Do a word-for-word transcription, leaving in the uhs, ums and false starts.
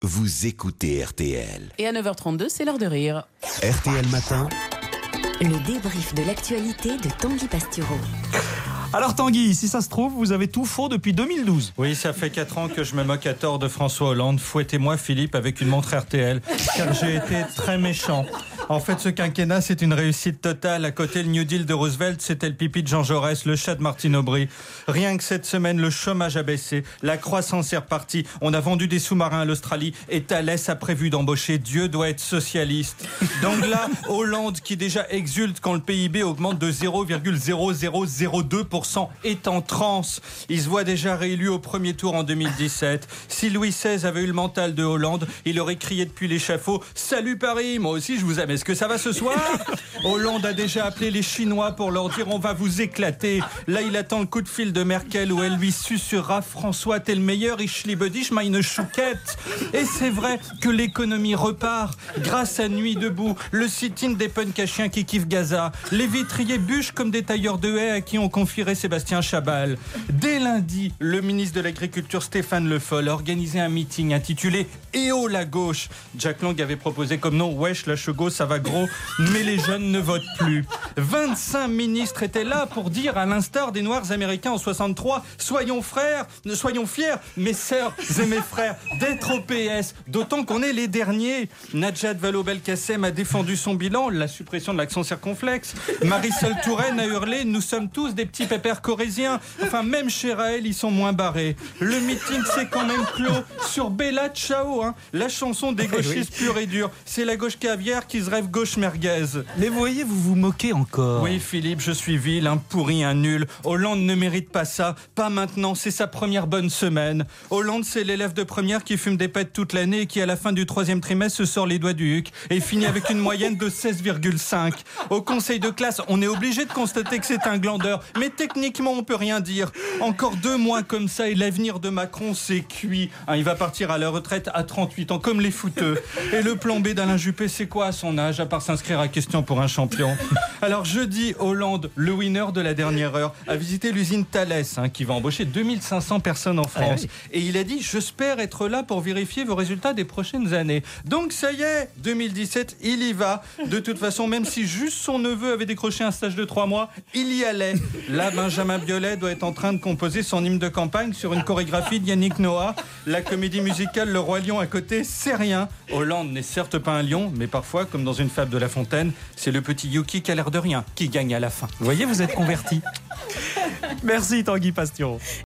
vous écoutez R T L. Et à neuf heures trente-deux, c'est l'heure de rire. R T L Matin. Le débrief de l'actualité de Tanguy Pastureau. Alors Tanguy, si ça se trouve, vous avez tout faux depuis deux mille douze. Oui, ça fait quatre ans que je me moque à tort de François Hollande. Fouettez-moi Philippe avec une montre R T L, car j'ai été très méchant. En fait, ce quinquennat, c'est une réussite totale. À côté, le New Deal de Roosevelt, c'était le pipi de Jean Jaurès, le chat de Martine Aubry. Rien que cette semaine, le chômage a baissé, la croissance est repartie. On a vendu des sous-marins à l'Australie et Thalès a prévu d'embaucher. Dieu doit être socialiste. Donc là, Hollande, qui déjà exulte quand le P I B augmente de zéro virgule zéro zéro zéro deux pour cent, est en transe. Il se voit déjà réélu au premier tour en deux mille dix-sept. Si Louis seize avait eu le mental de Hollande, il aurait crié depuis l'échafaud « Salut Paris, moi aussi je vous aime, est-ce que ça va ce soir ?» Hollande a déjà appelé les Chinois pour leur dire « On va vous éclater ». Là, il attend le coup de fil de Merkel où elle lui susurrera « François, t'es le meilleur, ich liebe dich, meine Chouquette ». Et c'est vrai que l'économie repart grâce à Nuit debout, le sit-in des punks à chiens qui kiffent Gaza, les vitriers bûchent comme des tailleurs de haies à qui on confierait Sébastien Chabal. Dès lundi, le ministre de l'Agriculture Stéphane Le Foll a organisé un meeting intitulé « Eh oh la gauche ». Jack Lang avait proposé comme nom « Wesh la chego, ça va gros, mais les jeunes ne votent plus ». vingt-cinq ministres étaient là pour dire, à l'instar des Noirs américains en soixante-trois, « Soyons frères, soyons fiers, mes sœurs et mes frères, d'être au P S, d'autant qu'on est les derniers ». Najat Vallaud-Belkacem a défendu son bilan, la suppression de l'accent circonflexe. Marisol Touraine a hurlé « Nous sommes tous des petits pépères corésiens ». Enfin, même chez Raël, ils sont moins barrés. Le meeting s'est quand même clos sur Bella Ciao, hein, la chanson des gauchistes purs et durs. C'est la gauche caviar qui se rêve gauche merguez. Mais vous voyez, vous vous moquez encore. Oui, Philippe, je suis vil, un pourri, un nul. Hollande ne mérite pas ça. Pas maintenant, c'est sa première bonne semaine. Hollande, c'est l'élève de première qui fume des pètes toute l'année et qui, à la fin du troisième trimestre, se sort les doigts du huc et finit avec une moyenne de seize virgule cinq. Au conseil de classe, on est obligé de constater que c'est un glandeur. Mais techniquement, on peut rien dire. Encore deux mois comme ça et l'avenir de Macron, c'est cuit. Hein, il va partir à la retraite à trente-huit ans, comme les footeux. Et le plan B d'Alain Juppé, c'est quoi à son âge, à part s'inscrire à question pour un champion? Alors jeudi, Hollande, le winner de la dernière heure, a visité l'usine Thalès, hein, qui va embaucher deux mille cinq cents personnes en France. Ah oui. Et il a dit, j'espère être là pour vérifier vos résultats des prochaines années. Donc ça y est, deux mille dix-sept, il y va. De toute façon, même si juste son neveu avait décroché un stage de trois mois, il y allait. Là, Benjamin Biolay doit être en train de composer son hymne de campagne sur une chorégraphie de Yannick Noah. La comédie musicale Le Roi Lion à côté, c'est rien. Hollande n'est certes pas un lion, mais parfois, comme dans une fable de La Fontaine, c'est le petit Yuki qui a l'air de rien qui gagne à la fin. Vous voyez, vous êtes converti. Merci Tanguy Pastureau.